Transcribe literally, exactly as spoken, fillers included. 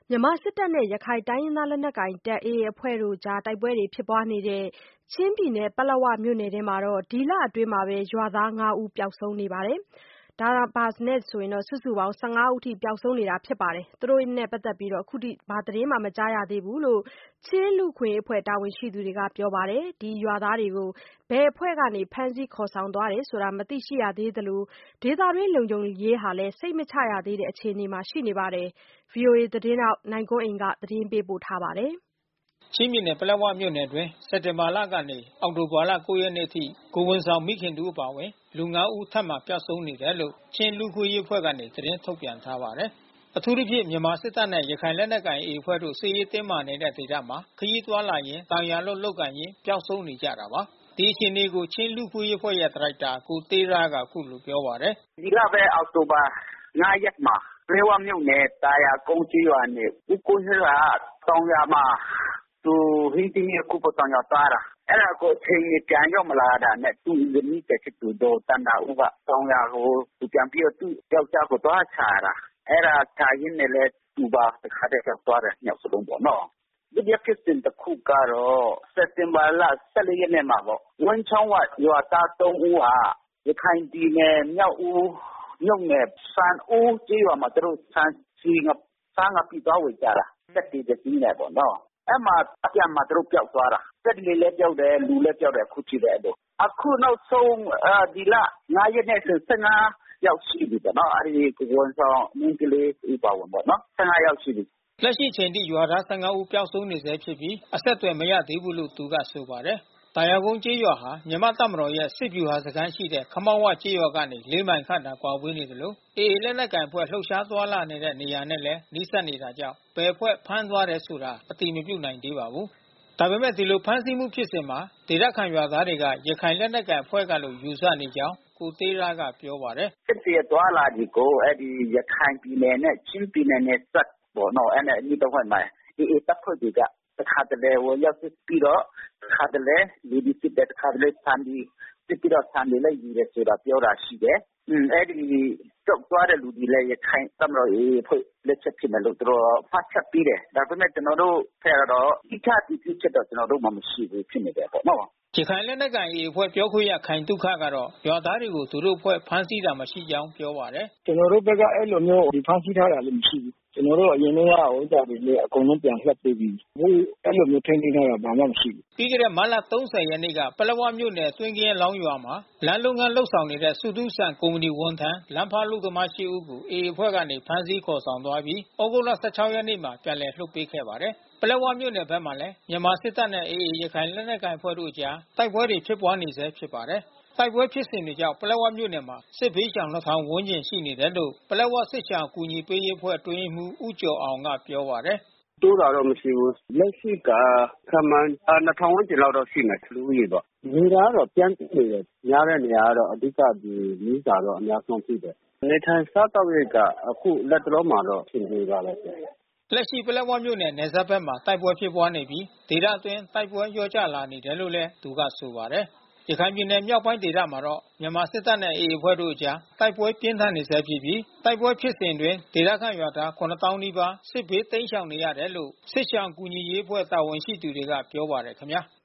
မြန်မာစစ်တပ်နဲ့ ရခိုင်တိုင်းရင်းသားလက်နက်ကိုင်တပ် A A အဖွဲ့တို့ကြား တိုက်ပွဲတွေဖြစ်ပွားနေတဲ့ ချင်းပြည်နယ် ပလက်ဝမြို့နယ်ထဲမှာ ဒီလအတွင်း ရွာသား ငါး ဦးပျောက်ဆုံးနေပါတယ်။ စုစုပေါင်း ၁၅ ဦးပျောက်ဆုံးနေတာပါ။ သူတို့နဲ့ပတ်သက်လို့ အခုထိ ဘာသတင်းမှ မကြားရသေးဘူးလို့ ချင်းလူ့အခွင့်အရေးအဖွဲ့တာဝန်ရှိသူတွေကပြောပါတယ်။ ဒီရွာသားတွေကို ဘယ်အဖွဲ့က ဖမ်းဆီးခေါ်ဆောင်သွားတယ်ဆိုတာ မသိရှိရသေးသလို ဒေသတွင်းလုံခြုံရေးဟာလည်း စိတ်မချရသေးတဲ့အခြေအနေမှာရှိနေပါတယ်။ ဗွီအိုအေသတင်းထောက်နိုင်ကွန်းအိန်ကနေ သတင်းပေးပို့ထားပါတယ်။ ချင်းပြည်နယ် ပလက်ဝမြို့နယ်အတွင်း စက်တင်ဘာလကနေ အောက်တိုဘာလ ၉ ရက်နေ့အထိ ကိုယ်ဝန်ဆောင်မိခင်တဦးအပါဝင် လူ ငါး ဦး ထပ်မံပျောက်ဆုံးနေတယ်လို့ ချင်းလူ့အခွင့်အရေးအဖွဲ့ကနေ သတင်းထုတ်ပြန်ထားပါတယ်။ အထူးသဖြင့် မြန်မာစစ်တပ်နဲ့ ရခိုင်လက်နက်ကိုင် A အဖွဲ့တို့ စစ်ရေးတင်းမာနေတဲ့ဒေသမှာ ခရီးသွားလာရင်း တောင်ယာလုပ်လုပ်ကိုင်ရင်း ပျောက်ဆုံးနေကြတာပါ။ ဒီအခြေအနေကို ချင်းလူ့အခွင့်အရေးအဖွဲ့ရဲ့ဒါရိုက်တာ ကိုတေးရားက အခုလိုပြောပါတယ်။ "ဒီလပဲ အောက်တိုဘာ ငါး ရက်မှာ ပလက်ဝမြို့နယ် သာယာကုန်းကျေးရွာနေ ဦးကွန်ဟိန်းက တောင်ယာမှာ သူဟင်းသီးဟင်းရွက်ခူးဖို့ တောင်ယာသွားတာ။ အဲတာကိုအချိန်မီပြန်ရောက်မလာတာနဲ့ သူ့ဇနီးသည်ဖြစ်သူ ဒေါ်သန္တာဦးက တောင်ယာကိုသူပြန်ပြီးတော့ သူ့ယောကျ်ားကိုသွားရှာတာ။ အဲတာရှာရင်းနဲ့လည်း သူပါတခါတည်းပျောက်သွားတယ် နှစ်ယောက်စလုံးပေါ့နော်။ ဒုတိယဖြစ်စဉ်တခုကတော့ စက်တင်ဘာလ ၁၄ ရက်နေ့မှာပေါ့။ ဝန်းချောင်းဝရွာသား သုံး ဦးဟာ ရခိုင်ပြည်နယ် မြောက်ဦးမြို့နယ် စံအိုးကျေးရွာမှာ သူတို့ဆန်ဆီ ဆား ငပိသွားဝယ်ကြတာ။ စက်လှေတစီးနဲ့ပေါ့နော်။ အဲဒီမှာအပြန်မှာသူတို့ပျောက်သွားတာ။ စက်လှေလည်းပျောက်တယ် လူလည်းပျောက်တယ် အခုထိပဲ။ အခုနောက်ဆုံးဒီလ ငါး ရက်နေ့ဆို ၁၅ ယောက်ရှိပြီပေါ့နော်။ အဲဒီကိုယ်ဝန်ဆောင်မိန်းကလေးတဦးအပါဝင်ပေါ့နော်။ ၁၅ ယောက်ရှိပြီ။ " လက်ရှိအချိန်ထိ ရွာသား ၁၅ ဦးပျောက်ဆုံးနေဆဲဖြစ်ပြီး အဆက်သွယ်မရသေးဘူးလို့ သူကဆိုပါတယ်။ သာယာကုန်းကျေးရွာဟာ မြန်မာ့တပ်မတော်ရဲ့ စစ်ဗျူဟာစခန်းရှိတဲ့ ခမောက်ဝကျေးရွာကနေ လေး မိုင်ခန့်သာကွာဝေးနေသလို A A လက်နက်ကိုင်အဖွဲ့ လှုပ်ရှားသွားလာနေတဲ့နေရာနဲ့လည်း နီးစပ်နေတာကြောင့် ဘယ်အဖွဲ့ဖမ်းသွားတယ်ဆိုတာ အတည်မပြုနိုင်သေးပါဘူး။ ဒါပေမဲ့ ဒီလိုဖမ်းဆီးမှုဖြစ်စဉ်မှာ ဒေသခံရွာသားတွေက ရခိုင်လက်နက်ကိုင်အဖွဲ့ကလို့ ယူဆနေကြောင်း ကိုတေးရားကပြောပါတယ်။ "စစ်သည်အသွားအလာတွေကို အဲဒီရခိုင်ပြည်နယ်နဲ့ ချင်းပြည်နယ်နယ်စပ်ပေါ့နော်။ အဲဒီအနီးတဝိုက်မှာ A A တပ်ဖွဲ့တွေက တခါတလေဝင်ရောက်စစ်ပြီးတော့ တခါတလေ လူတွေစစ်တယ်။ တခါတလေ ဆန်တွေစစ်ပြီးတော့ ဆန်တွေလည်းယူတယ်ဆိုတာပြောတာရှိတယ်။ အဲဒီပျောက်သွားတဲ့လူတွေလည်း ရခိုင်တပ်မတော် A A အဖွဲ့လက်ချက်ဖြစ်မယ်လို့ သူတို့မှတ်ချက်ပေးတယ်။ ဒါပေမဲ့ ကျွန်တော်တို့ဘက်ကတော့ သီးခြားအတည်ပြုချက်တော့ ကျွန်တော်တို့မှာမရှိဘူးဖြစ်နေတယ်ပေါ့နော်။ " ရခိုင်လက်နက်ကိုင် A A အဖွဲ့ပြောခွင့်ရခိုင်သုခကတော့ ရွာသားတွေကို သူတို့အဖွဲ့ဖမ်းဆီးတာမရှိကြောင်းပြောပါတယ်။ "ကျွန်တော်တို့ဘက်က အဲဒီလိုမျိုးဖမ်းဆီးထားတာလည်းမရှိဘူး။ ကျွန်တော်တို့အရင်တုန်းက ဥစ္စာတွေလည်း အကုန်လုံးပြန်လွှတ်ပေးပြီးပြီ။ အခုအဲဒီလိုမျိုးထိန်းသိမ်းထားတာ ဘာမှမရှိဘူး။" ပြီးခဲ့တဲ့မတ်လ ၃၀ ရက်နေ့က ပလက်ဝမြို့နယ် တွင်းကင်းယေလောင်းရွာမှာ လမ်းလုပ်ငန်းလုပ်ဆောင်နေတဲ့ ဆုထူးစံ ကုမ္ပဏီဝန်ထမ်း လမ်းဖေါက်အလုပ်သမား ရှစ် ဦးကို A A အဖွဲ့ကနေ ဖမ်းဆီးခေါ်ဆောင်သွားပြီး သြဂုတ်လ ၁၆ ရက်နေ့မှာ ပြန်လည်လွှတ်ပေးခဲ့ပါတယ်။ ပလက်ဝမြို့နယ်ဘက်မှာလည်း မြန်မာစစ်တပ်နဲ့ A A ရခိုင်လက်နက်ကိုင်အဖွဲ့တို့အကြား တိုက်ပွဲတွေဖြစ်ပွါးနေဆဲဖြစ်ပါတယ်။ တိုက်ပွဲဖြစ်စဉ်တွေကြောင့် ပလက်ဝမြို့နယ်မှာ စစ်ဘေးရှောင် နှစ်ထောင် ဝန်းကျင်ရှိနေတယ်လို့ ပလက်ဝစစ်ရှောင်အကူညီပေးရေးအဖွဲ့ အတွင်းရေးမှူး ဦးကျော်အောင်ကပြောပါတယ်။ "တိုးတာတော့မရှိဘူး။ လက်ရှိက ခန့်မှန်း နှစ်ထောင်ဝန်းကျင်လောက်တော့ရှိမယ်။ လူဦးရေပေါ့။ နေတာကတော့ ပြန့်ကြဲနေတယ်။ များတဲ့နေရာကတော့ အဓိကဒီမီးစာတော့ အများဆုံးရှိတယ်။ နေထိုင်စားသောက်ရေးက အခုလတ်တလောမှာတော့ အဆင်ပြေပါတယ်။ " လက်ရှိပလက်ဝမြို့နယ် နယ်စပ်ဘက်မှာ တိုက်ပွဲဖြစ်ပွါးနေပြီး ဒေသအတွင်းတိုက်ပွဲလျော့ကျလာနေတယ်လို့လည်း သူကဆိုပါတယ်။ ရခိုင်ပြည်နယ်မြောက်ပိုင်းဒေသမှာတော့ မြန်မာစစ်တပ်နဲ့ A A အဖွဲ့တို့အကြား တိုက်ပွဲပြင်းထန်နေဆဲဖြစ်ပြီး တိုက်ပွဲဖြစ်စဉ်အတွင်း ဒေသခံရွာသား ခုနစ်သောင်းနီးပါး စစ်ဘေးတိမ်းရှောင်နေရတယ်လို့ စစ်ရှောင်ကူညီရေးအဖွဲ့တာဝန်ရှိသူတွေကပြောပါတယ်ခင်ဗျာ။